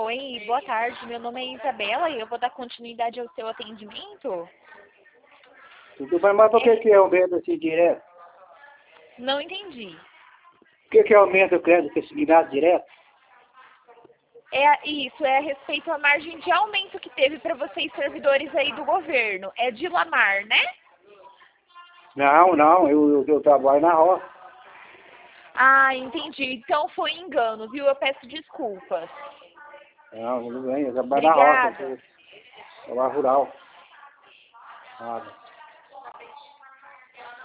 Oi, boa tarde. Meu nome é Isabela e eu vou dar continuidade ao seu atendimento. Tudo bem, mas por que aumenta assim direto? Não entendi. Por que aumenta o crédito consignado direto? Isso é a respeito à margem de aumento que teve para vocês servidores aí do governo. É de Lamar, né? Não, eu trabalho na roça. Ah, entendi. Então foi engano, viu? Eu peço desculpas. Não, tudo bem, eu trabalho na roça, Obrigada. eu trabalho rural. Nada.